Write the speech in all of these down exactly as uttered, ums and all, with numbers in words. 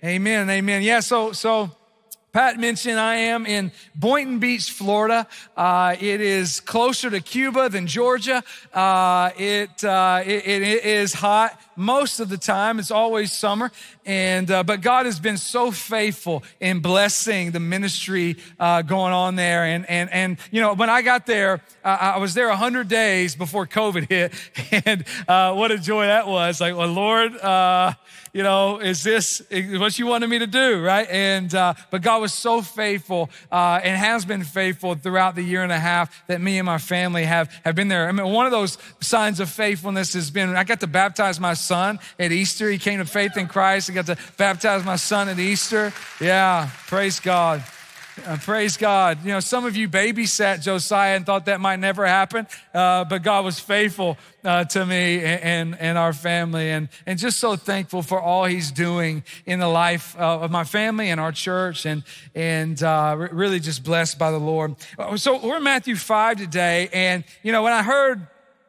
Amen. Amen. Yeah. So, so Pat mentioned I am in Boynton Beach, Florida. Uh, it is closer to Cuba than Georgia. Uh, it, uh, it, it is hot most of the time. It's always summer. And, uh, but God has been so faithful in blessing the ministry, uh, going on there. And, and, and, you know, when I got there, uh, I was there a hundred days before COVID hit. And, uh, what a joy that was. Like, well, Lord, uh, you know, is this what you wanted me to do, right? And, uh, but God was so faithful, uh, and has been faithful throughout the year and a half that me and my family have, have been there. I mean, one of those signs of faithfulness has been, I got to baptize my son at Easter. He came to faith in Christ. I got to baptize my son at Easter. Yeah, praise God. Uh, praise God. You know, some of you babysat Josiah and thought that might never happen, uh, but God was faithful uh, to me and, and, and our family, and, and just so thankful for all he's doing in the life uh, of my family and our church, and, and uh, really just blessed by the Lord. So we're in Matthew five today, and, you know, when I heard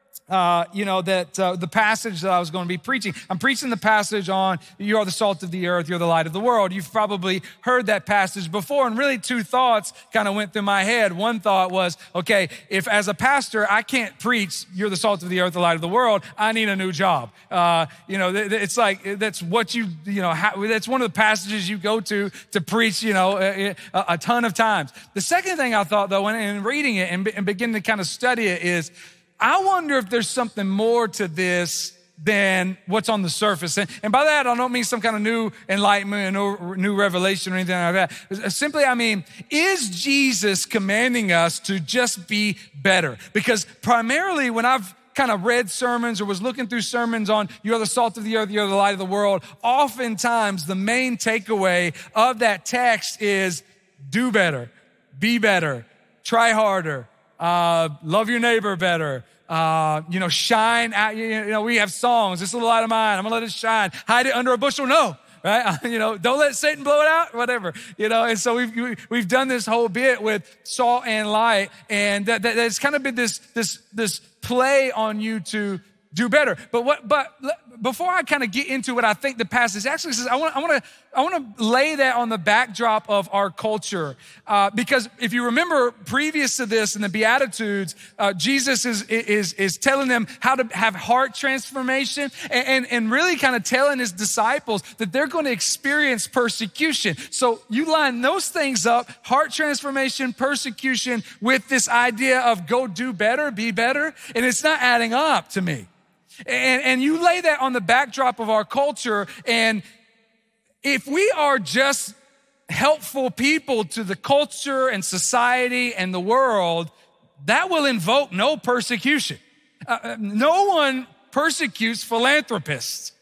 Uh, you know, that uh, the passage that I was going to be preaching. I'm preaching the passage on you are the salt of the earth, you're the light of the world. You've probably heard that passage before, and really two thoughts kind of went through my head. One thought was, okay, if as a pastor I can't preach you're the salt of the earth, the light of the world, I need a new job. Uh, you know, th- th- it's like that's what you, you know, ha- that's one of the passages you go to to preach, you know, a, a, a ton of times. The second thing I thought, though, when in reading it and, and beginning to kind of study it is, I wonder if there's something more to this than what's on the surface. And, and by that, I don't mean some kind of new enlightenment or new revelation or anything like that. Simply, I mean, is Jesus commanding us to just be better? Because primarily when I've kind of read sermons or was looking through sermons on you're the salt of the earth, you're the light of the world, oftentimes the main takeaway of that text is do better, be better, try harder, uh, love your neighbor better. Uh, you know, shine out, you know, we have songs, this little light of mine, I'm gonna let it shine. Hide it under a bushel, no, right? You know, don't let Satan blow it out, whatever, you know. And so we've, we've done this whole bit with salt and light, and that, that, that's kind of been this, this, this play on you to do better. But what, but before I kind of get into what I think the passage actually says, I want, I want to, I want to lay that on the backdrop of our culture, uh, because if you remember previous to this in the Beatitudes, uh, Jesus is is is telling them how to have heart transformation, and and, and really kind of telling his disciples that they're going to experience persecution. So you line those things up, heart transformation, persecution, with this idea of go do better, be better, and it's not adding up to me. And, and you lay that on the backdrop of our culture, and if we are just helpful people to the culture and society and the world, that will invoke no persecution. Uh, no one persecutes philanthropists.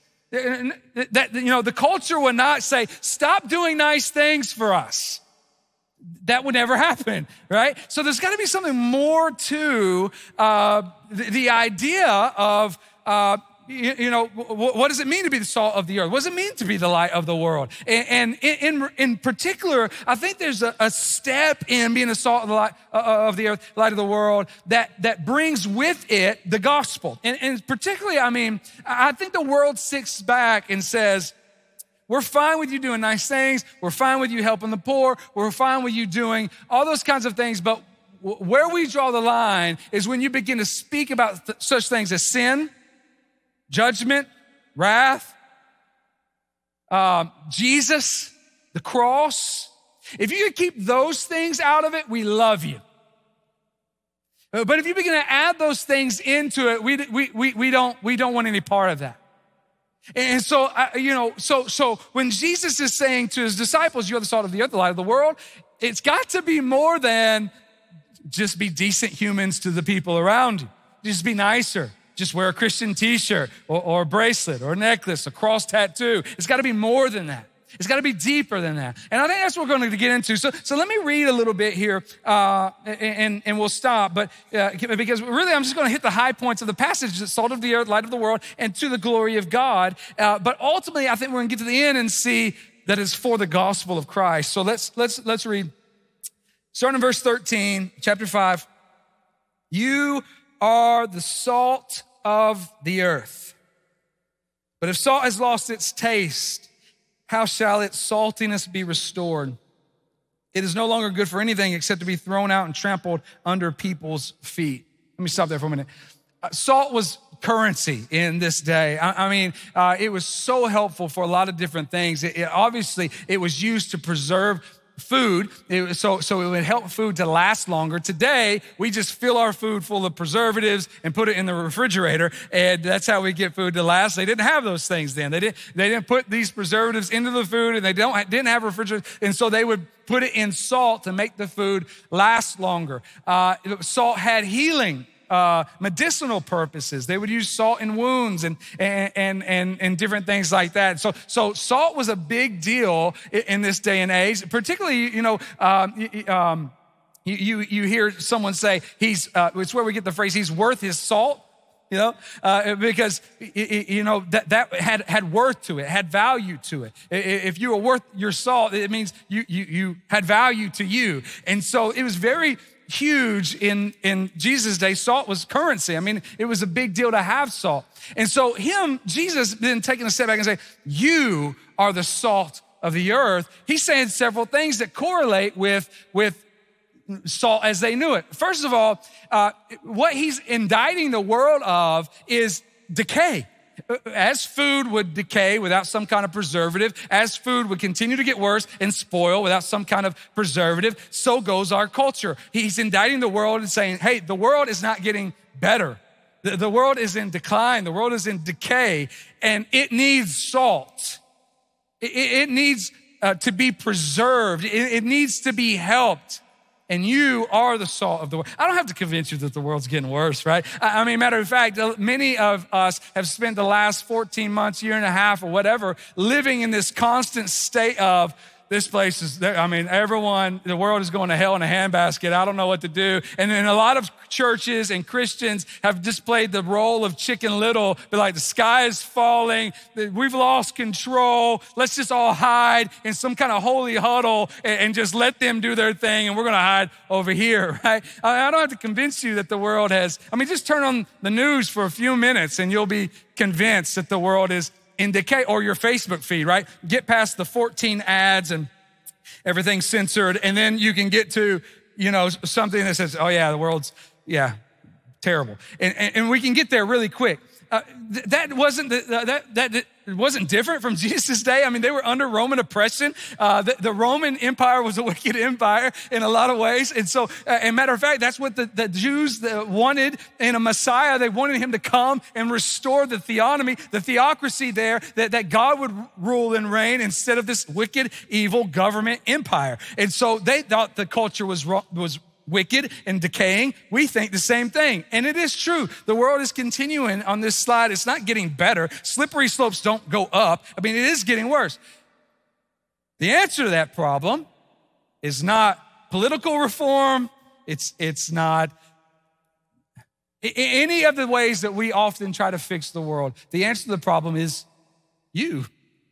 That, you know, the culture would not say, stop doing nice things for us. That would never happen, right? So there's got to be something more to uh, the, the idea of, uh, you, you know, w- what does it mean to be the salt of the earth? What does it mean to be the light of the world? And, and in, in particular, I think there's a, a step in being the salt of the, light, uh, of the earth, light of the world, that, that brings with it the gospel. And, and particularly, I mean, I think the world sits back and says, we're fine with you doing nice things. We're fine with you helping the poor. We're fine with you doing all those kinds of things. But w- where we draw the line is when you begin to speak about th- such things as sin, judgment, wrath, um, Jesus, the cross. If you could keep those things out of it, we love you. But if you begin to add those things into it, we, we, we, we, don't, we don't want any part of that. And so, uh, you know, so so when Jesus is saying to his disciples, you're the salt of the earth, the light of the world, it's got to be more than just be decent humans to the people around you. Just be nicer. Just wear a Christian t-shirt or, or a bracelet or a necklace, a cross tattoo. It's got to be more than that. It's got to be deeper than that. And I think that's what we're going to get into. So, so let me read a little bit here, uh, and, and we'll stop. But uh, because really, I'm just going to hit the high points of the passage: the salt of the earth, light of the world, and to the glory of God. Uh, but ultimately, I think we're going to get to the end and see that it's for the gospel of Christ. So let's let's let's read. Starting in verse thirteen, chapter five. You are the salt of the earth. But if salt has lost its taste, how shall its saltiness be restored? It is no longer good for anything except to be thrown out and trampled under people's feet. Let me stop there for a minute. Uh, salt was currency in this day. I, I mean, uh, it was so helpful for a lot of different things. It, it, obviously, it was used to preserve food, it was, so, so it would help food to last longer. Today, we just fill our food full of preservatives and put it in the refrigerator, and that's how we get food to last. They didn't have those things then. They didn't, they didn't put these preservatives into the food, and they don't didn't have refrigerators, and so they would put it in salt to make the food last longer. Uh, salt had healing Uh, medicinal purposes. They would use salt in wounds and, and, and, and, and different things like that. So, so salt was a big deal in, in this day and age, particularly, you know, um, um, you, you, you hear someone say he's, uh, it's where we get the phrase, he's worth his salt. You know, uh, because, you know, that, that had, had worth to it, had value to it. If you were worth your salt, it means you, you, you had value to you. And so it was very huge in, in Jesus' day. Salt was currency. I mean, it was a big deal to have salt. And so him, Jesus, then taking a step back and say, you are the salt of the earth. He's saying several things that correlate with, with salt as they knew it. First of all, uh, what he's indicting the world of is decay. As food would decay without some kind of preservative, as food would continue to get worse and spoil without some kind of preservative, so goes our culture. He's indicting the world and saying, hey, the world is not getting better. The, the world is in decline. The world is in decay, and it needs salt. It, it needs uh, to be preserved. It, it needs to be helped. And you are the salt of the world. I don't have to convince you that the world's getting worse, right? I mean, matter of fact, many of us have spent the last fourteen months, year and a half or whatever, living in this constant state of, this place is, I mean, everyone, the world is going to hell in a handbasket. I don't know what to do. And then a lot of churches and Christians have displayed the role of Chicken Little, but like the sky is falling, we've lost control. Let's just all hide in some kind of holy huddle and, and just let them do their thing, and we're going to hide over here, right? I don't have to convince you that the world has, I mean, just turn on the news for a few minutes and you'll be convinced that the world is in decay, or your Facebook feed, right? Get past the fourteen ads and everything censored, and then you can get to, you know, something that says, oh yeah, the world's, yeah, terrible. And, and, and we can get there really quick. Uh, th- that wasn't the, uh, that that that wasn't different from Jesus' day. I mean, they were under Roman oppression. Uh, the, the Roman Empire was a wicked empire in a lot of ways, and so, uh, and matter of fact, that's what the, the Jews wanted in a Messiah. They wanted him to come and restore the theonomy, the theocracy there, that, that God would rule and reign instead of this wicked, evil government empire. And so they thought the culture was was. wicked and decaying. We think the same thing. And it is true. The world is continuing on this slide. It's not getting better. Slippery slopes don't go up. I mean, it is getting worse. The answer to that problem is not political reform. It's, it's not any of the ways that we often try to fix the world. The answer to the problem is you.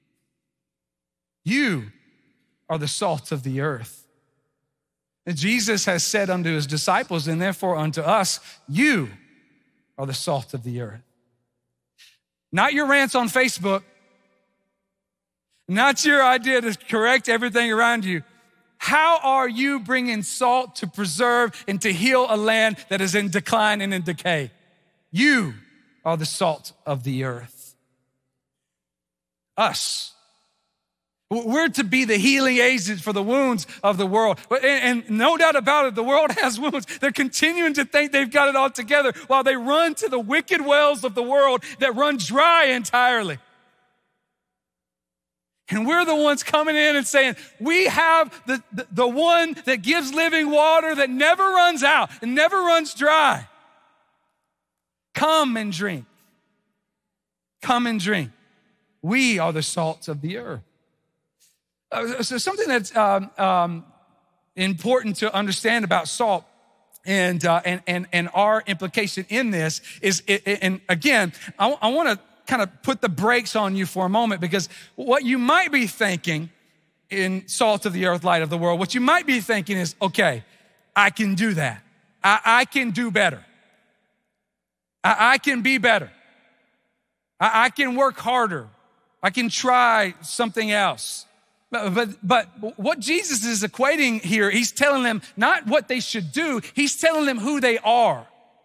You are the salt of the earth. And Jesus has said unto his disciples, and therefore unto us, you are the salt of the earth. Not your rants on Facebook, not your idea to correct everything around you. How are you bringing salt to preserve and to heal a land that is in decline and in decay? You are the salt of the earth. Us. We're to be the healing agents for the wounds of the world. And, and no doubt about it, the world has wounds. They're continuing to think they've got it all together while they run to the wicked wells of the world that run dry entirely. And we're the ones coming in and saying, we have the, the, the one that gives living water that never runs out and never runs dry. Come and drink. Come and drink. We are the salt of the earth. Uh, so something that's um, um, important to understand about salt and, uh, and, and, and our implication in this is, it, and again, I, I want to kind of put the brakes on you for a moment, because what you might be thinking in salt of the earth, light of the world, what you might be thinking is, okay, I can do that. I, I can do better. I, I can be better. I, I can work harder. I can try something else. But, but, but what Jesus is equating here, he's telling them not what they should do, he's telling them who they are.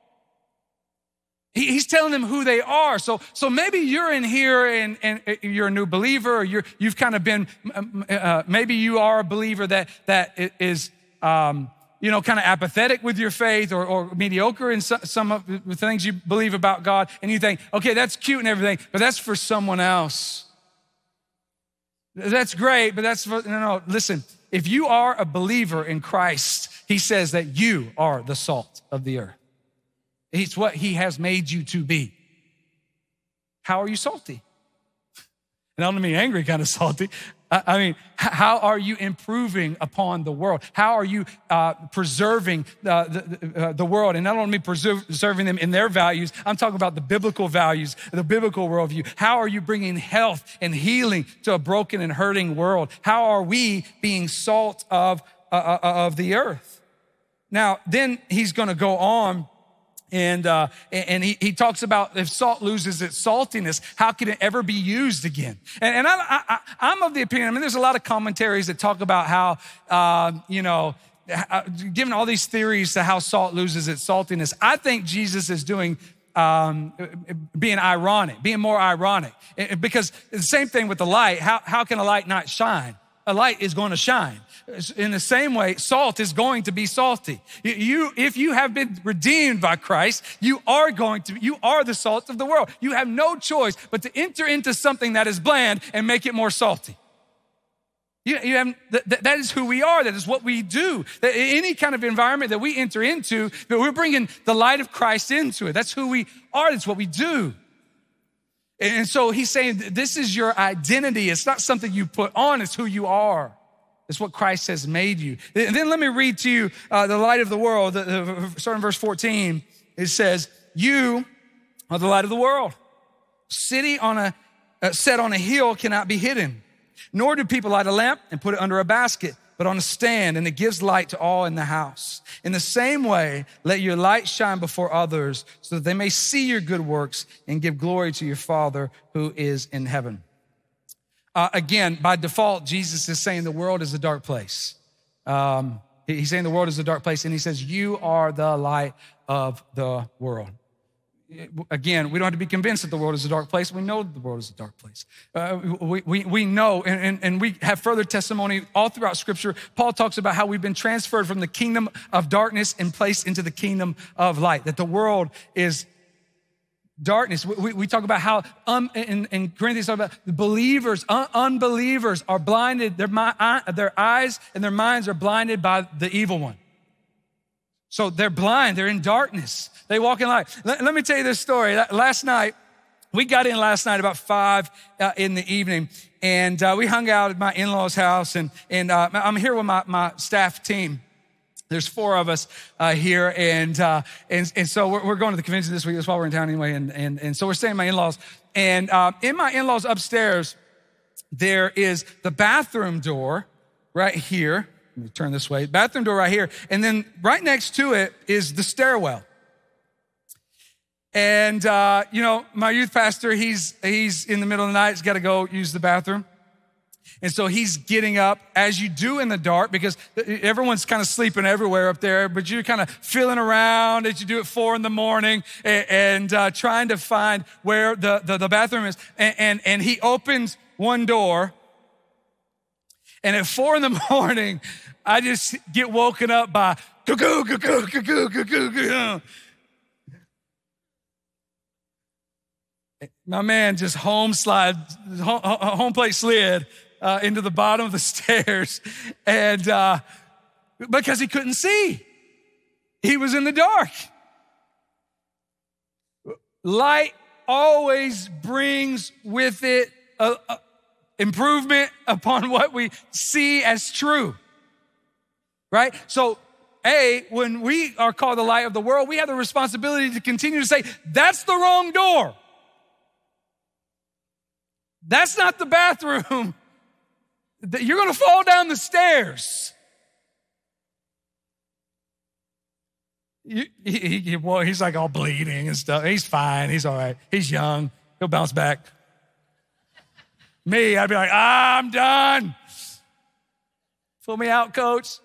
He, he's telling them who they are. So, so maybe you're in here and, and you're a new believer, or you're, you've kind of been, uh, maybe you are a believer that, that is, um, you know, kind of apathetic with your faith, or, or mediocre in some, some of the things you believe about God. And you think, okay, that's cute and everything, but that's for someone else. That's great, but that's, for, no, no, listen, if you are a believer in Christ, he says that you are the salt of the earth. It's what he has made you to be. How are you salty? And I don't mean angry kind of salty. I mean, how are you improving upon the world? How are you uh, preserving uh, the, uh, the world? And I don't mean preserving them in their values. I'm talking about the biblical values, the biblical worldview. How are you bringing health and healing to a broken and hurting world? How are we being salt of, uh, of the earth? Now, then he's going to go on. And uh, and he, he talks about if salt loses its saltiness, how can it ever be used again? And, and I, I, I'm of the opinion, I mean, there's a lot of commentaries that talk about how, uh, you know, given all these theories to how salt loses its saltiness, I think Jesus is doing, um, being ironic, being more ironic. Because the same thing with the light, how, how can a light not shine? A light is going to shine. In the same way, salt is going to be salty. You, if you have been redeemed by Christ, you are going to, you are the salt of the world. You have no choice but to enter into something that is bland and make it more salty. You, you have, that, that is who we are. That is what we do. That any kind of environment that we enter into, that we're bringing the light of Christ into it. That's who we are. That's what we do. And so he's saying, this is your identity. It's not something you put on, it's who you are. It's what Christ has made you. And then let me read to you uh, the light of the world. The, the, starting in verse fourteen, it says, you are the light of the world. City on a, uh, set on a hill cannot be hidden. Nor do people light a lamp and put it under a basket, but on a stand, and it gives light to all in the house. In the same way, let your light shine before others so that they may see your good works and give glory to your Father who is in heaven. Uh, again, by default, Jesus is saying the world is a dark place. Um, he's saying the world is a dark place, and he says, you are the light of the world. Again, we don't have to be convinced that the world is a dark place. We know that the world is a dark place. Uh, we, we, we know, and, and, and we have further testimony all throughout Scripture. Paul talks about how we've been transferred from the kingdom of darkness and placed into the kingdom of light, that the world is darkness. We, we talk about how, um, in, in Corinthians, talk about the believers, un, unbelievers are blinded. Their, their eyes and their minds are blinded by the evil one. So they're blind, they're in darkness. They walk in light. Let, let me tell you this story. Last night, we got in last night about five uh, in the evening, and uh, we hung out at my in-laws' house, and, and uh, I'm here with my, my staff team. There's four of us uh, here, and, uh, and and so we're, we're going to the convention this week. That's why we're in town anyway, and, and, and so we're staying at my in-laws. And uh, in my in-laws upstairs, there is the bathroom door right here. Let me turn this way. Bathroom door right here. And then right next to it is the stairwell. And, uh, you know, my youth pastor, he's he's in the middle of the night. He's got to go use the bathroom. And so he's getting up, as you do in the dark, because everyone's kind of sleeping everywhere up there, but you're kind of feeling around as you do at four in the morning and, and uh, trying to find where the, the, the bathroom is. And, and, and he opens one door. And at four in the morning, I just get woken up by cuckoo, cuckoo, cuckoo, cuckoo, cuckoo. My man just home slide, home plate slid uh, into the bottom of the stairs, and uh, because he couldn't see, he was in the dark. Light always brings with it a, a improvement upon what we see as true, right? So, A, when we are called the light of the world, we have the responsibility to continue to say, that's the wrong door. That's not the bathroom. You're going to fall down the stairs. He, he, he, well, he's like all bleeding and stuff. He's fine. He's all right. He's young. He'll bounce back. Me, I'd be like, ah, I'm done. Pull me out, coach.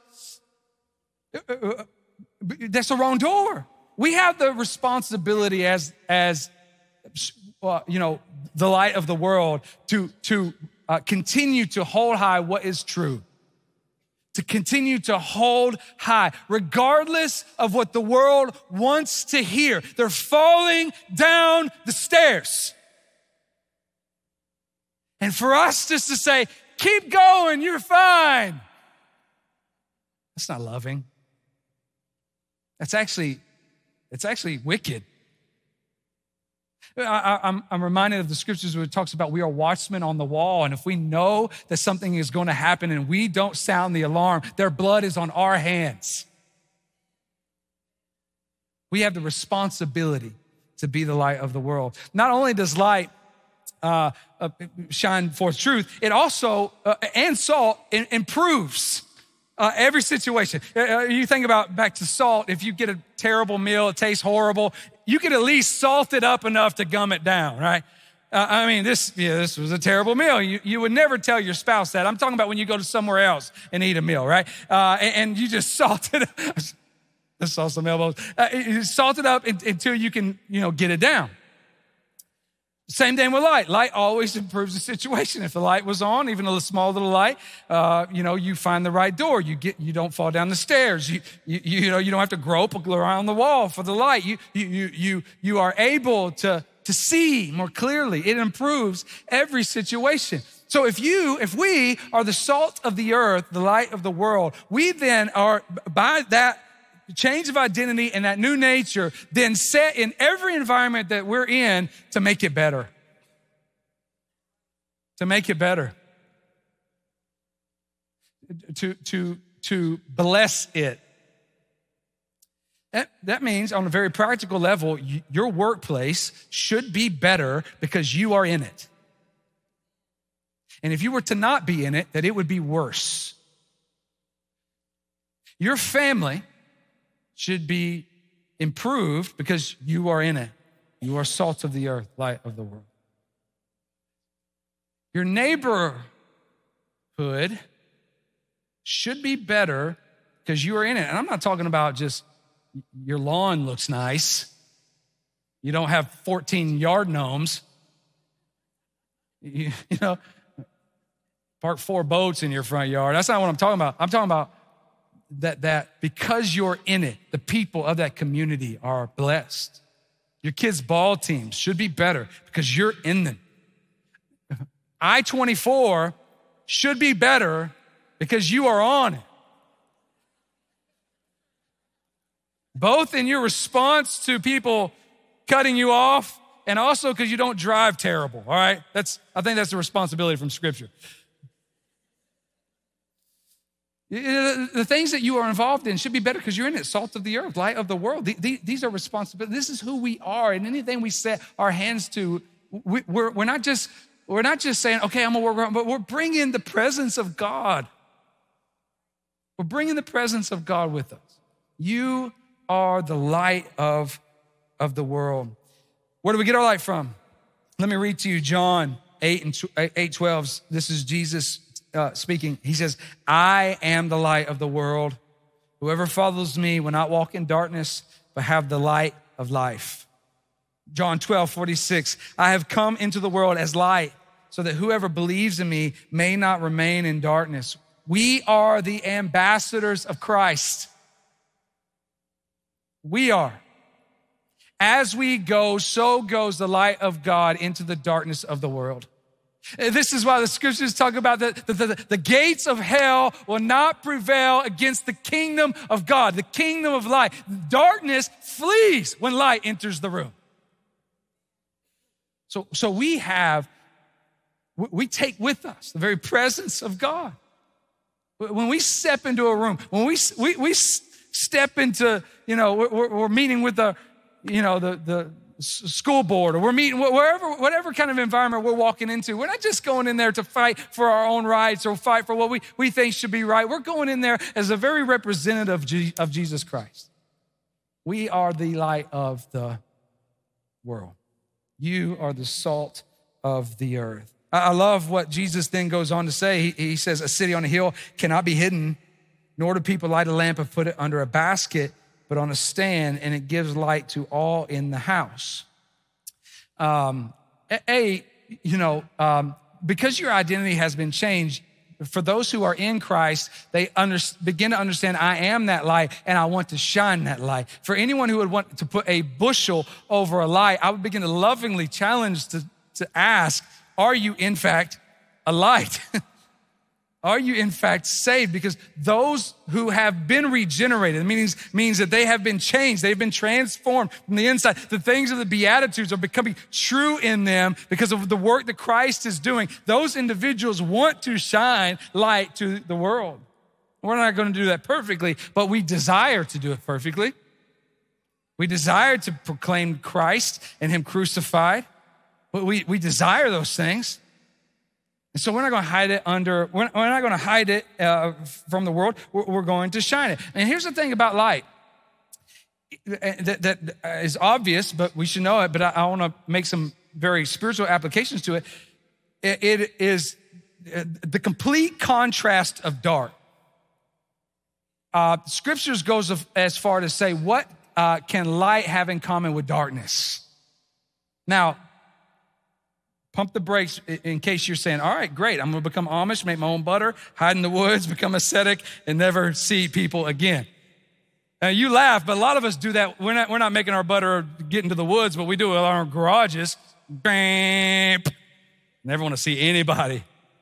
That's the wrong door. We have the responsibility as, as uh, you know, the light of the world to, to uh, continue to hold high what is true. To continue to hold high, regardless of what the world wants to hear. They're falling down the stairs. And for us just to say, keep going, you're fine. That's not loving. That's actually, it's actually wicked. I, I'm, I'm reminded of the scriptures where it talks about we are watchmen on the wall. And if we know that something is going to happen and we don't sound the alarm, their blood is on our hands. We have the responsibility to be the light of the world. Not only does light uh, uh, shine forth truth, it also, uh, and salt, it improves Uh, every situation. Uh, you think about back to salt. If you get a terrible meal, it tastes horrible, you could at least salt it up enough to gum it down, right? Uh, I mean, this yeah, this was a terrible meal. You, you would never tell your spouse that. I'm talking about when you go to somewhere else and eat a meal, right? Uh, and, and you just salt it up. I saw some elbows. Uh, you salt it up until you can, you know, get it down. Same thing with light. Light always improves the situation. If the light was on, even a small little light, uh, you know, you find the right door. You get, you don't fall down the stairs. You, you, you know, you don't have to grope around the wall for the light. You, you, you, you are able to, to see more clearly. It improves every situation. So if you, if we are the salt of the earth, the light of the world, we then are, by that change of identity and that new nature, then set in every environment that we're in to make it better. To make it better. To, to, to bless it. That, that means on a very practical level, you, your workplace should be better because you are in it. And if you were to not be in it, that it would be worse. Your family should be improved because you are in it. You are salt of the earth, light of the world. Your neighborhood should be better because you are in it. And I'm not talking about just your lawn looks nice. You don't have fourteen yard gnomes. You, you know, park four boats in your front yard. That's not what I'm talking about. I'm talking about that, that because you're in it, the people of that community are blessed. Your kids' ball teams should be better because you're in them. I twenty-four should be better because you are on it. Both in your response to people cutting you off and also because you don't drive terrible, all right? That's I think that's a responsibility from Scripture. The things that you are involved in should be better because you're in it. Salt of the earth, light of the world. These are responsibilities. This is who we are. And anything we set our hands to, we're, we're, not, just, we're not just saying, okay, I'm going to work around, but we're bringing the presence of God. We're bringing the presence of God with us. You are the light of, of the world. Where do we get our light from? Let me read to you John eight and eight twelve. This is Jesus Uh, speaking. He says, I am the light of the world. Whoever follows me will not walk in darkness, but have the light of life. John twelve forty-six, I have come into the world as light so that whoever believes in me may not remain in darkness. We are the ambassadors of Christ. We are. As we go, so goes the light of God into the darkness of the world. This is why the scriptures talk about that the, the, the gates of hell will not prevail against the kingdom of God, the kingdom of light. Darkness flees when light enters the room. So, so we have, we take with us the very presence of God. When we step into a room, when we we, we step into, you know, we're, we're meeting with the, you know, the the school board, or we're meeting wherever, whatever kind of environment we're walking into. We're not just going in there to fight for our own rights or fight for what we, we think should be right. We're going in there as a very representative of Jesus Christ. We are the light of the world. You are the salt of the earth. I love what Jesus then goes on to say. He, he says, a city on a hill cannot be hidden, nor do people light a lamp and put it under a basket, but on a stand, and it gives light to all in the house. Um, a, you know, um, because your identity has been changed, for those who are in Christ, they under, begin to understand, I am that light and I want to shine that light. For anyone who would want to put a bushel over a light, I would begin to lovingly challenge to, to ask, are you in fact a light? Are you in fact saved? Because those who have been regenerated means, means that they have been changed. They've been transformed from the inside. The things of the Beatitudes are becoming true in them because of the work that Christ is doing. Those individuals want to shine light to the world. We're not going to do that perfectly, but we desire to do it perfectly. We desire to proclaim Christ and Him crucified. But we, we desire those things. And so we're not going to hide it under, we're, we're not going to hide it uh, from the world. We're, we're going to shine it. And here's the thing about light that, that is obvious, but we should know it. But I, I want to make some very spiritual applications to it. It, it is the complete contrast of dark. Uh, scriptures goes as far to say, what uh, can light have in common with darkness? Now, pump the brakes in case you're saying, all right, great, I'm gonna become Amish, make my own butter, hide in the woods, become ascetic, and never see people again. Now you laugh, but a lot of us do that. We're not, we're not making our butter get into the woods, but we do it in our garages. Bam. Never wanna see anybody.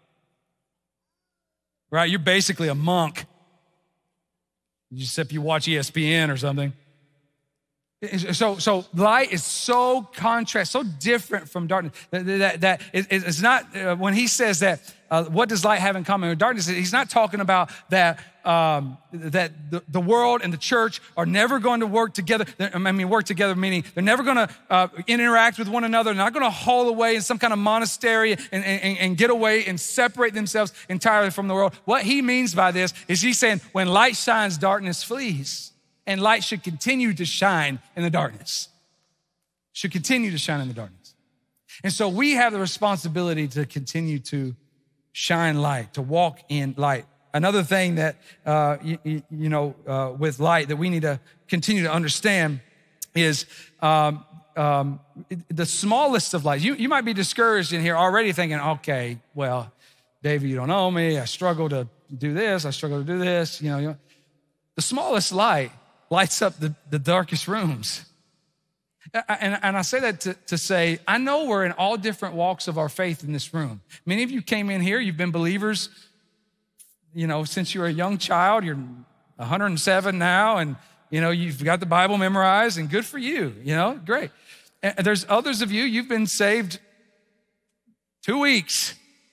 Right, you're basically a monk. Except you watch E S P N or something. So, so light is so contrast, so different from darkness. That, that, that it, it's not, uh, when he says that, uh, what does light have in common with darkness? He's not talking about that, um, that the, the world and the church are never going to work together. I mean, work together meaning they're never going to uh, interact with one another. They're not going to haul away in some kind of monastery and, and, and get away and separate themselves entirely from the world. What he means by this is he's saying when light shines, darkness flees. And light should continue to shine in the darkness. Should continue to shine in the darkness. And so we have the responsibility to continue to shine light, to walk in light. Another thing that, uh, you, you know, uh, with light that we need to continue to understand is um, um, the smallest of lights. You, you might be discouraged in here already thinking, okay, well, David, you don't know me. I struggle to do this. I struggle to do this. You know, you know. The smallest light lights up the, the darkest rooms. And, and I say that to, to say, I know we're in all different walks of our faith in this room. Many of you came in here, you've been believers, you know, since you were a young child. You're one hundred seven now, and, you know, you've got the Bible memorized, and good for you, you know, great. And there's others of you, you've been saved two weeks.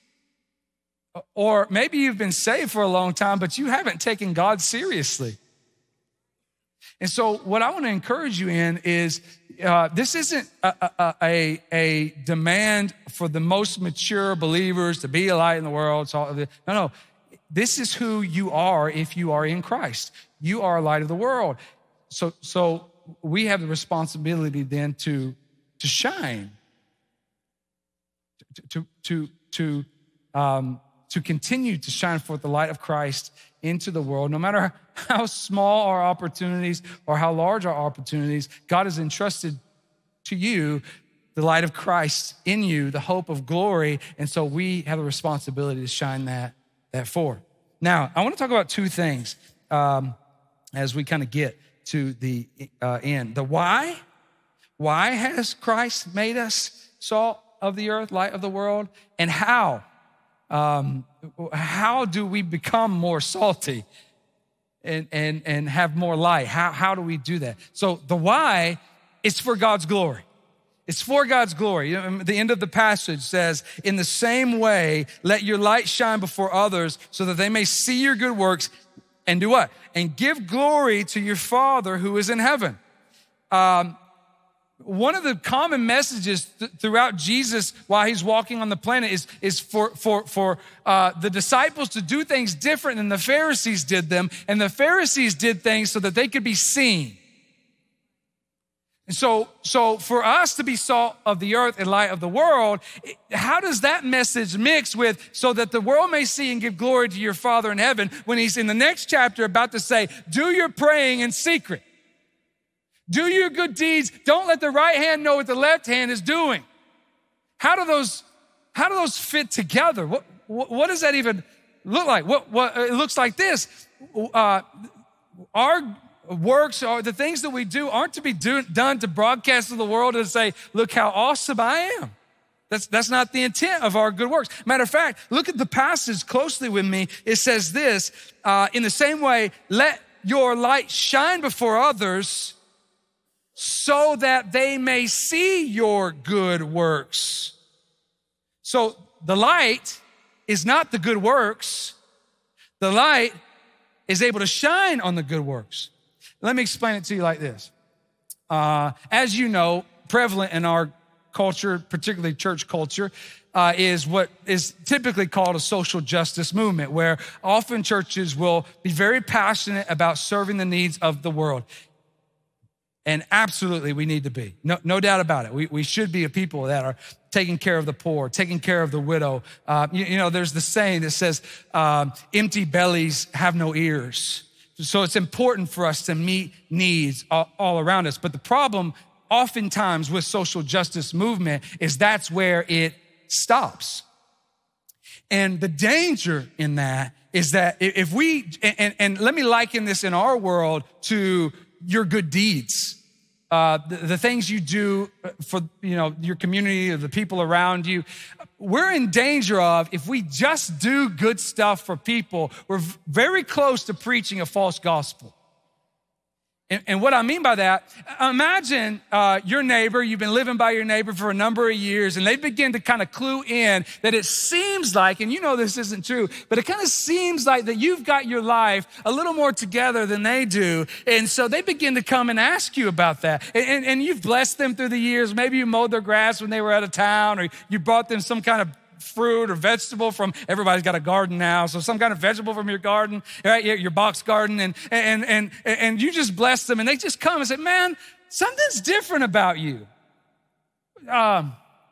Or maybe you've been saved for a long time, but you haven't taken God seriously. And so what I want to encourage you in is uh, this isn't a, a, a, a demand for the most mature believers to be a light in the world. So, no, no. This is who you are if you are in Christ. You are a light of the world. So, so we have the responsibility then to, to shine, to, to, to, um, to continue to shine forth the light of Christ into the world. No matter how small our opportunities or how large our opportunities, God has entrusted to you the light of Christ in you, the hope of glory. And so we have a responsibility to shine that, that forth. Now, I want to talk about two things um, as we kind of get to the uh, end. The why. Why has Christ made us salt of the earth, light of the world? And how? Um, how do we become more salty and, and, and have more light? How, how do we do that? So the why is for God's glory. It's for God's glory. You know, the end of the passage says, in the same way, let your light shine before others so that they may see your good works and do what? And give glory to your Father who is in heaven. Um, One of the common messages th- throughout Jesus while he's walking on the planet is, is for, for, for uh, the disciples to do things different than the Pharisees did them. And the Pharisees did things so that they could be seen. And so, so for us to be salt of the earth and light of the world, how does that message mix with so that the world may see and give glory to your Father in heaven when he's in the next chapter about to say, do your praying in secret. Do your good deeds. Don't let the right hand know what the left hand is doing. How do those, how do those fit together? What, what, what does that even look like? What, what, it looks like this. Uh, our works or the things that we do aren't to be do, done to broadcast to the world and say, look how awesome I am. That's, that's not the intent of our good works. Matter of fact, look at the passage closely with me. It says this, uh, in the same way, let your light shine before others so that they may see your good works. So the light is not the good works. The light is able to shine on the good works. Let me explain it to you like this. Uh, as you know, prevalent in our culture, particularly church culture, uh, is what is typically called a social justice movement, where often churches will be very passionate about serving the needs of the world. And absolutely, we need to be. No, no doubt about it. We, we should be a people that are taking care of the poor, taking care of the widow. Uh, you, you know, there's the saying that says, um, empty bellies have no ears. So it's important for us to meet needs all, all around us. But the problem oftentimes with social justice movement is that's where it stops. And the danger in that is that if we, and, and let me liken this in our world to your good deeds. Uh, the, the things you do for, you know, your community or the people around you, we're in danger of, if we just do good stuff for people, we're very close to preaching a false gospel. And, and what I mean by that, imagine uh, your neighbor, you've been living by your neighbor for a number of years, and they begin to kind of clue in that it seems like, and you know this isn't true, but it kind of seems like that you've got your life a little more together than they do. And so they begin to come and ask you about that. And, and, and you've blessed them through the years. Maybe you mowed their grass when they were out of town, or you brought them some kind of fruit or vegetable from, everybody's got a garden now, so some kind of vegetable from your garden, right? Your box garden, and and and and you just bless them, and they just come and say, man, something's different about you. Um,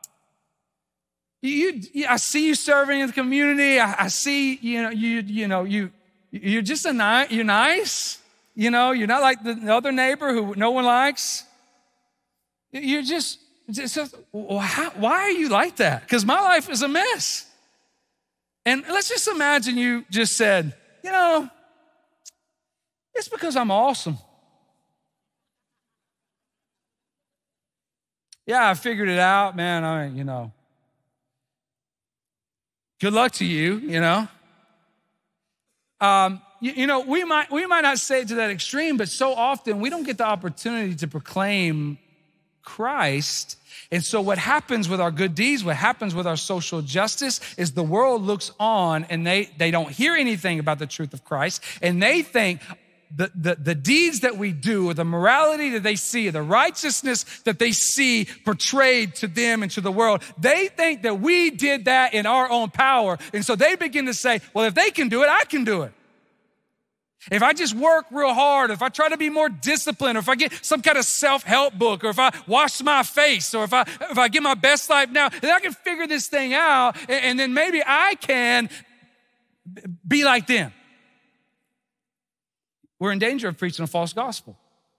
you, you I see you serving in the community. I, I see, you know, you you know you you're just a nice, you're nice. You know, you're not like the other neighbor who no one likes. You're just. So, why are you like that? Because my life is a mess. And let's just imagine you just said, you know, it's because I'm awesome. Yeah, I figured it out, man. I mean, you know, good luck to you, you know. Um, you, you know, we might we might not say it to that extreme, but so often we don't get the opportunity to proclaim Christ. And so what happens with our good deeds, what happens with our social justice is the world looks on and they, they don't hear anything about the truth of Christ. And they think the, the, the deeds that we do, or the morality that they see, the righteousness that they see portrayed to them and to the world, they think that we did that in our own power. And so they begin to say, well, if they can do it, I can do it. If I just work real hard, if I try to be more disciplined, or if I get some kind of self-help book, or if I wash my face, or if I if I get my best life now, then I can figure this thing out, and, and then maybe I can be like them. We're in danger of preaching a false gospel.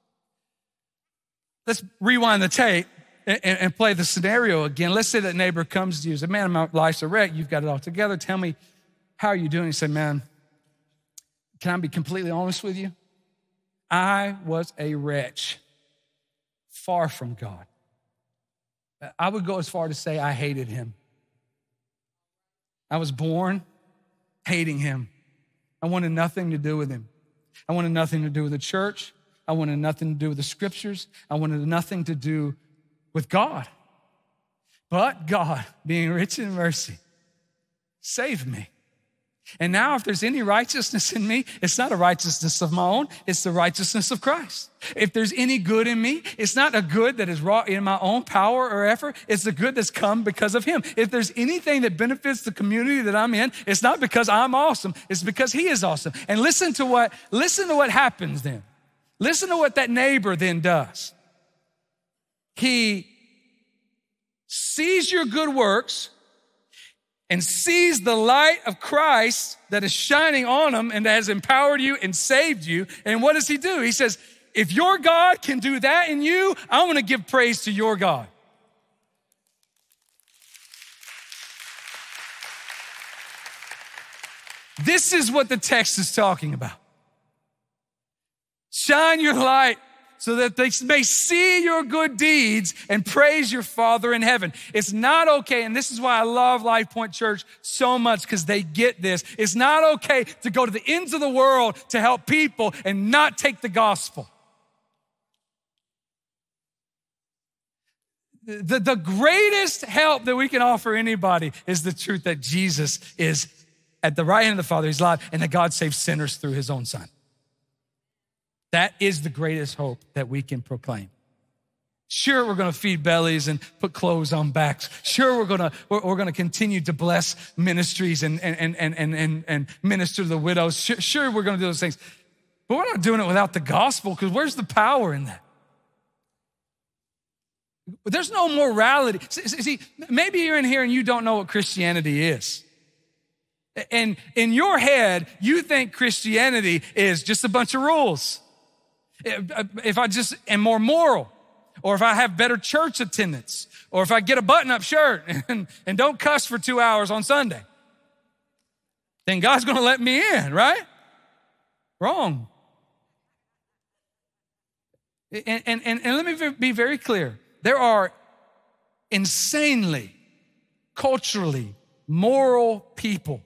Let's rewind the tape and, and play the scenario again. Let's say that neighbor comes to you and says, man, my life's a wreck. You've got it all together. Tell me, how are you doing? He said, man, can I be completely honest with you? I was a wretch, far from God. I would go as far to say I hated him. I was born hating him. I wanted nothing to do with him. I wanted nothing to do with the church. I wanted nothing to do with the scriptures. I wanted nothing to do with God. But God, being rich in mercy, saved me. And now if there's any righteousness in me, it's not a righteousness of my own, it's the righteousness of Christ. If there's any good in me, it's not a good that is wrought in my own power or effort, it's the good that's come because of him. If there's anything that benefits the community that I'm in, it's not because I'm awesome, it's because he is awesome. And listen to what, listen to what happens then. Listen to what that neighbor then does. he sees your good works and sees the light of Christ that is shining on him and that has empowered you and saved you. And what does he do? He says, if your God can do that in you, I want to give praise to your God. This is what the text is talking about. Shine your light so that they may see your good deeds and praise your Father in heaven. It's not okay, and this is why I love Life Point Church so much, because they get this. It's not okay to go to the ends of the world to help people and not take the gospel. The, the greatest help that we can offer anybody is the truth that Jesus is at the right hand of the Father, he's alive, and that God saves sinners through his own Son. That is the greatest hope that we can proclaim. Sure, we're gonna feed bellies and put clothes on backs. Sure, we're gonna, we're, we're gonna continue to bless ministries and, and, and, and, and, and minister to the widows. Sure, sure, we're gonna do those things. But we're not doing it without the gospel, because where's the power in that? There's no morality. See, maybe you're in here and you don't know what Christianity is. And in your head, you think Christianity is just a bunch of rules. If I just am more moral, or if I have better church attendance, or if I get a button-up shirt and, and don't cuss for two hours on Sunday, then God's gonna let me in, right? Wrong. And, and, and, and let me be very clear. There are insanely, culturally, moral people,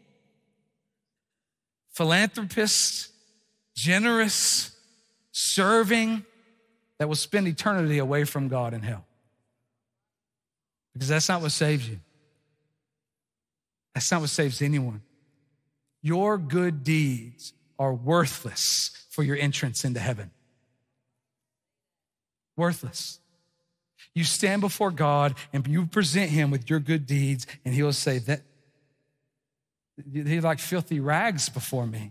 philanthropists, generous, serving, that will spend eternity away from God in hell. Because that's not what saves you. That's not what saves anyone. Your good deeds are worthless for your entrance into heaven. Worthless. You stand before God and you present him with your good deeds, and he will say that they're like filthy rags before me.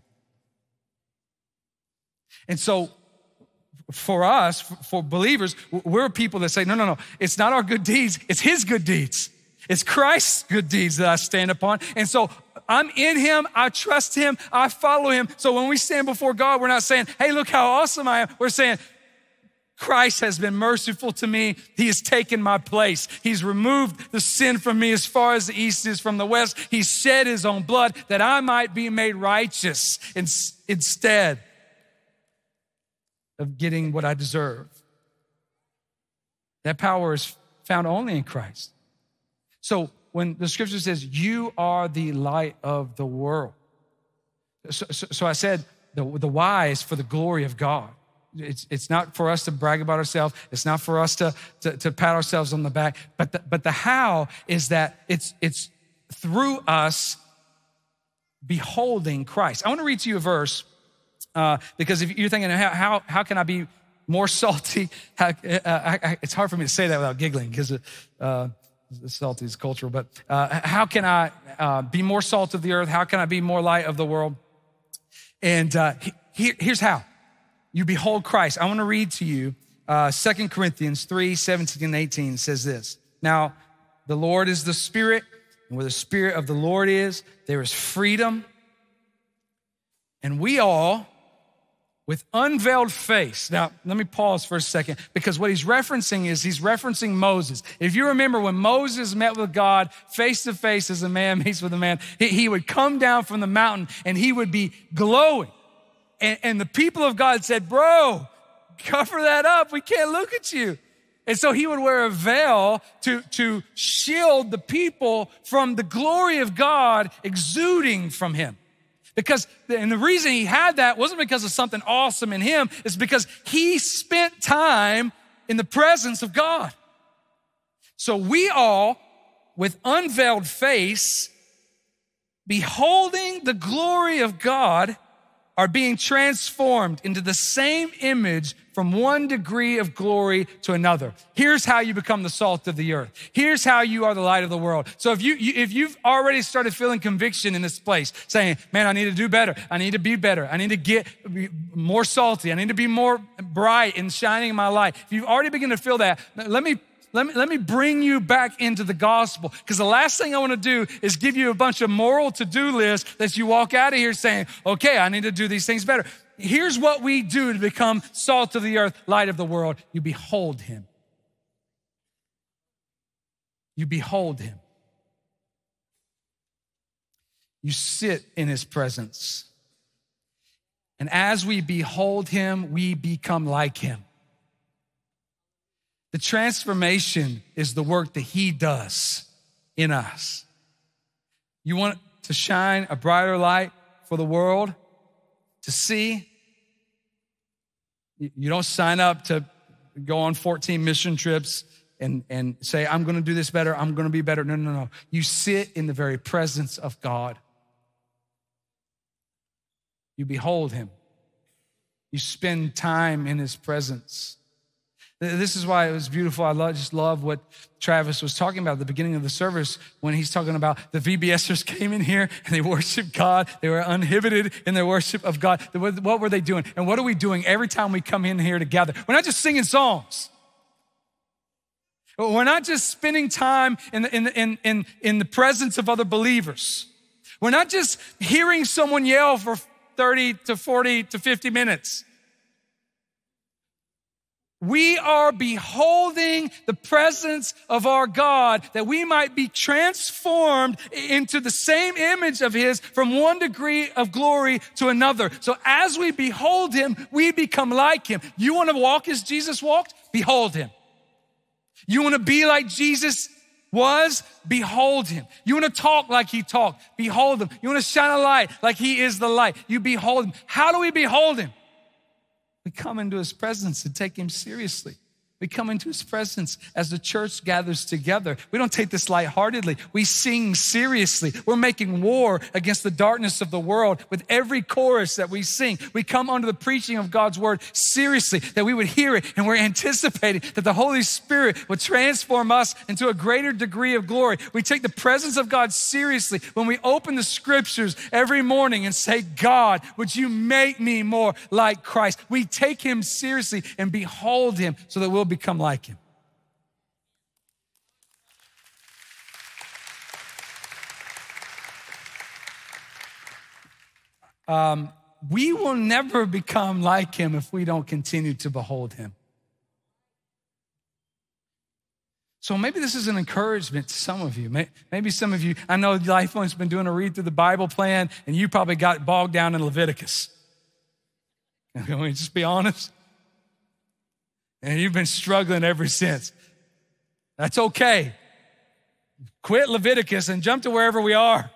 And so for us, for believers, we're people that say, no, no, no, it's not our good deeds, it's his good deeds. It's Christ's good deeds that I stand upon. And so I'm in him, I trust him, I follow him. So when we stand before God, we're not saying, hey, look how awesome I am. We're saying, Christ has been merciful to me. He has taken my place. He's removed the sin from me as far as the east is from the west. He shed his own blood that I might be made righteous instead of getting what I deserve. That power is found only in Christ. So when the scripture says, you are the light of the world. So, so, so I said, the, the why is for the glory of God. It's, it's not for us to brag about ourselves. It's not for us to, to, to pat ourselves on the back. But the, but the how is that it's, it's through us beholding Christ. I want to read to you a verse uh, because if you're thinking, how, how, how can I be more salty? How, uh, I, I, it's hard for me to say that without giggling because uh, salty is cultural. But uh, how can I uh, be more salt of the earth? How can I be more light of the world? And uh, he, here's how. You behold Christ. I want to read to you uh, Second Corinthians three, seventeen and eighteen says this. Now, the Lord is the Spirit, and where the Spirit of the Lord is, there is freedom. And we all, with unveiled face. Now, let me pause for a second, because what he's referencing is he's referencing Moses. If you remember when Moses met with God face to face as a man meets with a man, he, he would come down from the mountain and he would be glowing. And, and the people of God said, bro, cover that up. We can't look at you. And so he would wear a veil to, to shield the people from the glory of God exuding from him. Because, and the reason he had that wasn't because of something awesome in him, it's because he spent time in the presence of God. So we all, with unveiled face, beholding the glory of God, are being transformed into the same image from one degree of glory to another. Here's how you become the salt of the earth. Here's how you are the light of the world. So if you, you if you've already started feeling conviction in this place, saying, man, I need to do better. I need to be better. I need to get more salty. I need to be more bright and shining in my light. If you've already begun to feel that, let me Let me, let me bring you back into the gospel, because the last thing I want to do is give you a bunch of moral to-do lists that you walk out of here saying, okay, I need to do these things better. Here's what we do to become salt of the earth, light of the world. You behold him. You behold him. You sit in his presence. And as we behold him, we become like him. The transformation is the work that he does in us. You want to shine a brighter light for the world to see? You don't sign up to go on fourteen mission trips and, and say, I'm going to do this better, I'm going to be better. No, no, no. You sit in the very presence of God. You behold him. You spend time in his presence. This is why it was beautiful. I love, just love what Travis was talking about at the beginning of the service when he's talking about the VBSers came in here and they worshiped God. They were uninhibited in their worship of God. What were they doing? And what are we doing every time we come in here together? We're not just singing songs. We're not just spending time in the, in the, in, in, in the presence of other believers. We're not just hearing someone yell for thirty to forty to fifty minutes. We are beholding the presence of our God that we might be transformed into the same image of his from one degree of glory to another. So as we behold him, we become like him. You want to walk as Jesus walked? Behold him. You want to be like Jesus was? Behold him. You want to talk like he talked? Behold him. You want to shine a light like he is the light? You behold him. How do we behold him? We come into his presence and take him seriously. We come into his presence as the church gathers together. We don't take this lightheartedly. We sing seriously. We're making war against the darkness of the world with every chorus that we sing. We come under the preaching of God's word seriously, that we would hear it, and we're anticipating that the Holy Spirit would transform us into a greater degree of glory. We take the presence of God seriously when we open the scriptures every morning and say, God, would you make me more like Christ? We take him seriously and behold him so that we'll become like him. Um, we will never become like him if we don't continue to behold him. So maybe this is an encouragement to some of you. Maybe some of you, I know LifePoint's been doing a read through the Bible plan, and you probably got bogged down in Leviticus. Can we just be honest? And you've been struggling ever since. That's okay. Quit Leviticus and jump to wherever we are.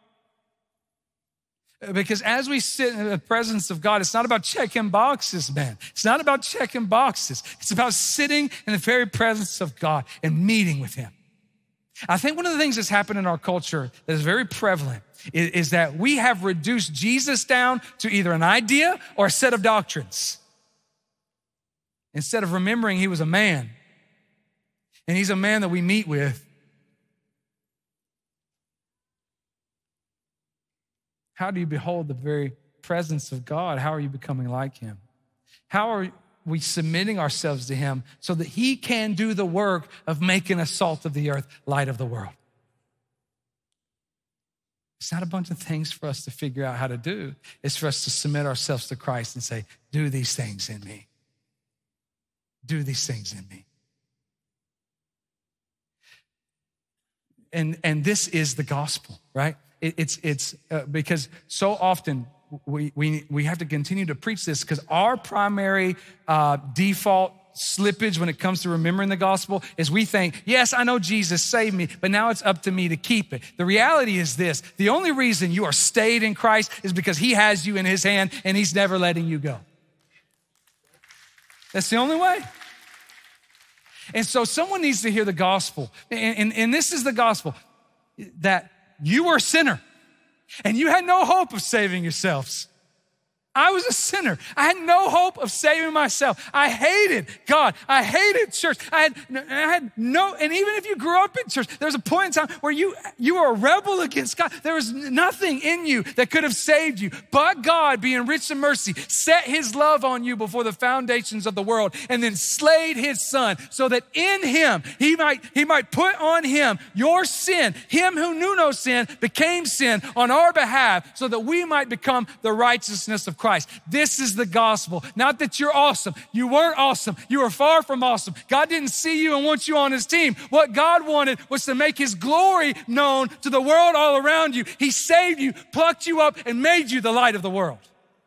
Because as we sit in the presence of God, it's not about checking boxes, man. It's not about checking boxes. It's about sitting in the very presence of God and meeting with him. I think one of the things that's happened in our culture that is very prevalent is, is that we have reduced Jesus down to either an idea or a set of doctrines. Instead of remembering he was a man, and he's a man that we meet with. How do you behold the very presence of God? How are you becoming like him? How are we submitting ourselves to him so that he can do the work of making us salt of the earth, light of the world? It's not a bunch of things for us to figure out how to do. It's for us to submit ourselves to Christ and say, do these things in me. Do these things in me. And, and this is the gospel, right? It, it's it's uh, because so often we, we, we have to continue to preach this because our primary uh, default slippage when it comes to remembering the gospel is we think, yes, I know Jesus saved me, but now it's up to me to keep it. The reality is this: the only reason you are stayed in Christ is because he has you in his hand and he's never letting you go. That's the only way. And so someone needs to hear the gospel. And, and, and this is the gospel, that you were a sinner and you had no hope of saving yourselves. I was a sinner. I had no hope of saving myself. I hated God. I hated church. I had, I had no, and even if you grew up in church, there was a point in time where you, you were a rebel against God. There was nothing in you that could have saved you. But God, being rich in mercy, set his love on you before the foundations of the world and then slayed his son so that in him, he might, he might put on him your sin. Him who knew no sin became sin on our behalf so that we might become the righteousness of Christ. This is the gospel. Not that you're awesome. You weren't awesome. You were far from awesome. God didn't see you and want you on his team. What God wanted was to make his glory known to the world all around you. He saved you, plucked you up, and made you the light of the world.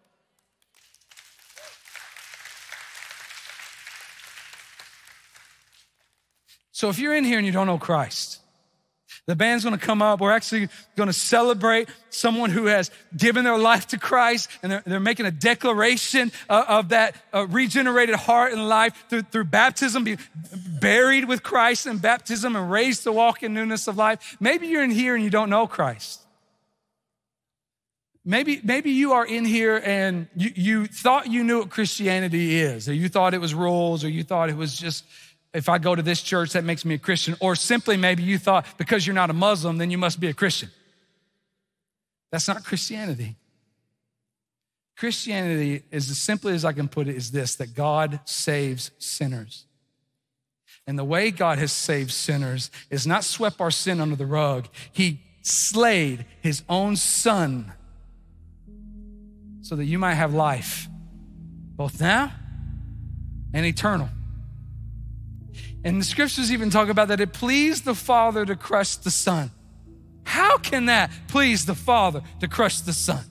So if you're in here and you don't know Christ, the band's gonna come up. We're actually gonna celebrate someone who has given their life to Christ, and they're, they're making a declaration of, of that uh, regenerated heart and life through, through baptism, being buried with Christ in baptism and raised to walk in newness of life. Maybe you're in here and you don't know Christ. Maybe, maybe you are in here and you, you thought you knew what Christianity is, or you thought it was rules, or you thought it was just, if I go to this church, that makes me a Christian. Or simply maybe you thought because you're not a Muslim, then you must be a Christian. That's not Christianity. Christianity, is as simply as I can put it, is this, that God saves sinners. And the way God has saved sinners is not swept our sin under the rug. He slayed his own son so that you might have life, both now and eternal. And the scriptures even talk about that it pleased the Father to crush the Son. How can that please the Father to crush the Son?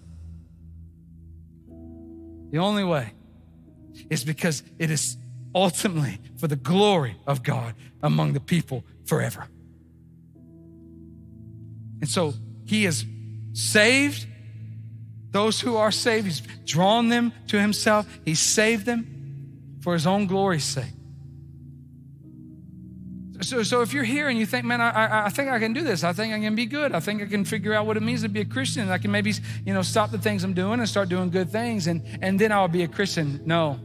The only way is because it is ultimately for the glory of God among the people forever. And so he has saved those who are saved. He's drawn them to himself. He saved them for his own glory's sake. So, so if you're here and you think, man, I, I, I think I can do this. I think I can be good. I think I can figure out what it means to be a Christian. And I can maybe, you know, stop the things I'm doing and start doing good things, and, and then I'll be a Christian. No.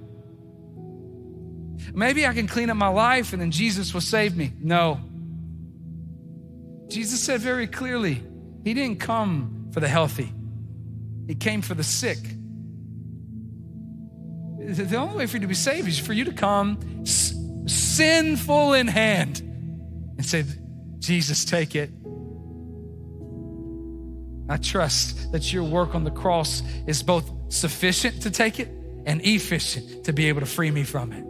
Maybe I can clean up my life and then Jesus will save me. No. Jesus said very clearly, he didn't come for the healthy. He came for the sick. The only way for you to be saved is for you to come sinful in hand and say, Jesus, take it. I trust that your work on the cross is both sufficient to take it and efficient to be able to free me from it.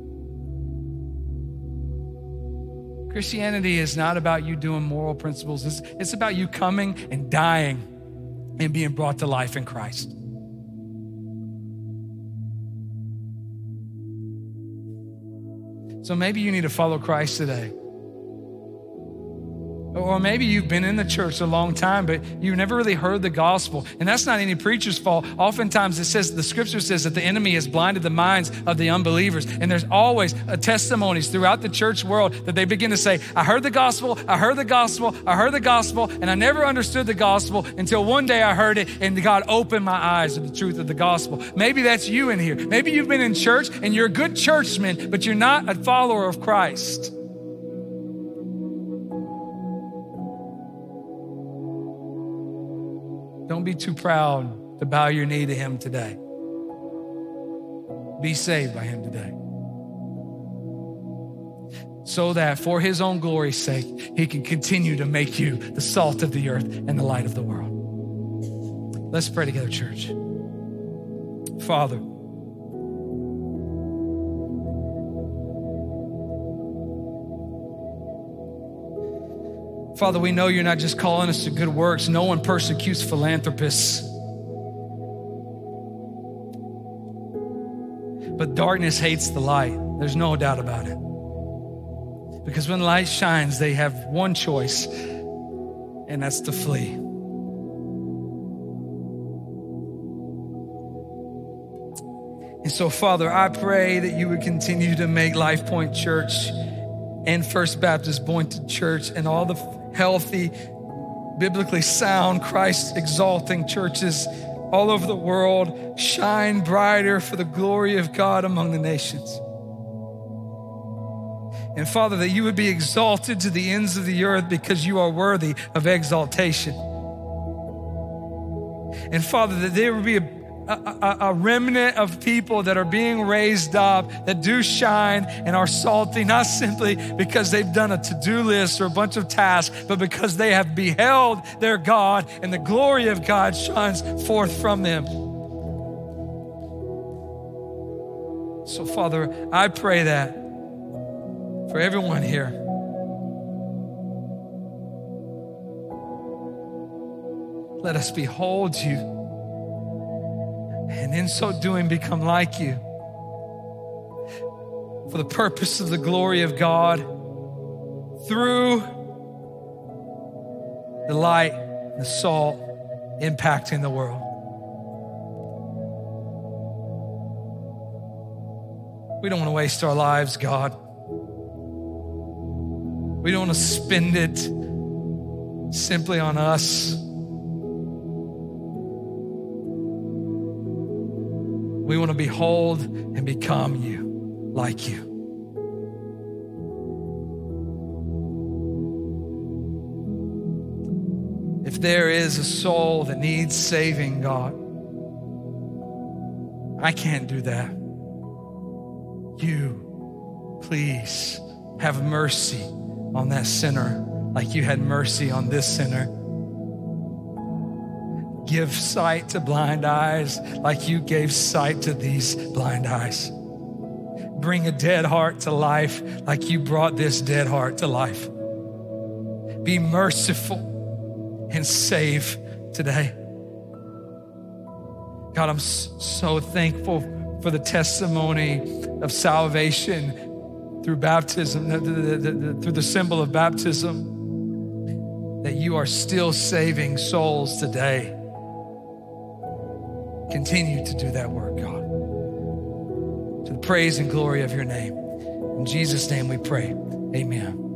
Christianity is not about you doing moral principles. It's, it's about you coming and dying and being brought to life in Christ. So maybe you need to follow Christ today. Or maybe you've been in the church a long time, but you've never really heard the gospel. And that's not any preacher's fault. Oftentimes it says, the scripture says that the enemy has blinded the minds of the unbelievers. And there's always a testimonies throughout the church world that they begin to say, I heard the gospel, I heard the gospel, I heard the gospel, and I never understood the gospel until one day I heard it and God opened my eyes to the truth of the gospel. Maybe that's you in here. Maybe you've been in church and you're a good churchman, but you're not a follower of Christ. Don't be too proud to bow your knee to him today. Be saved by him today. So that for his own glory's sake, he can continue to make you the salt of the earth and the light of the world. Let's pray together, church. Father, Father, we know you're not just calling us to good works. No one persecutes philanthropists. But darkness hates the light. There's no doubt about it. Because when light shines, they have one choice, and that's to flee. And so, Father, I pray that you would continue to make Life Point Church and First Baptist Boynton Church and all the healthy, biblically sound, Christ-exalting churches all over the world shine brighter for the glory of God among the nations. And Father, that you would be exalted to the ends of the earth because you are worthy of exaltation. And Father, that there would be a, a, a remnant of people that are being raised up, that do shine and are salty, not simply because they've done a to-do list or a bunch of tasks, but because they have beheld their God and the glory of God shines forth from them. So Father, I pray that for everyone here, let us behold you, and in so doing become like you, for the purpose of the glory of God, through the light and the salt impacting the world. We don't want to waste our lives, God. We don't want to spend it simply on us. We want to behold and become you, like you. If there is a soul that needs saving, God, I can't do that. You, please, have mercy on that sinner like you had mercy on this sinner. Give sight to blind eyes like you gave sight to these blind eyes. Bring a dead heart to life like you brought this dead heart to life. Be merciful and save today. God, I'm so thankful for the testimony of salvation through baptism, through the symbol of baptism, that you are still saving souls today. Continue to do that work, God, to the praise and glory of your name. In Jesus' name we pray, amen.